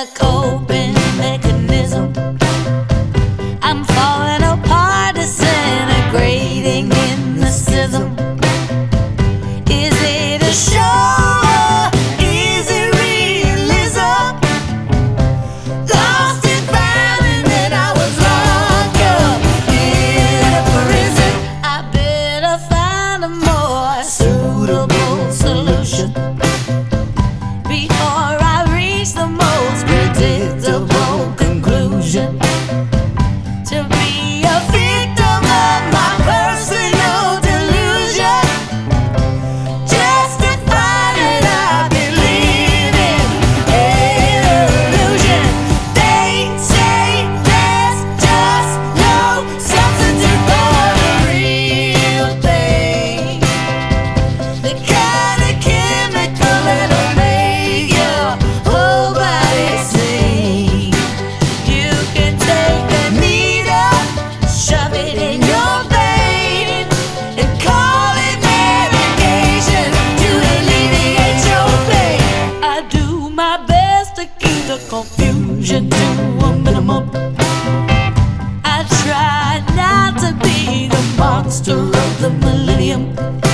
a coping mechanism. I'm falling apart, disintegrating in the schism. Is it a show? Is it realism? Lost and found, and then I was locked up in a prison. I better find a more suitable solution before I reach the most predictable conclusion. To be a victim of my personal delusion, justify that I believe in an illusion. They say there's just no substitute for the real thing, the kind of chemical that'll make your whole body sing. You can take the needle, shove it in your vein, and call it medication to alleviate your pain. I do my best to keep the confusion to a minimum. I try not to be the monster of the millennium.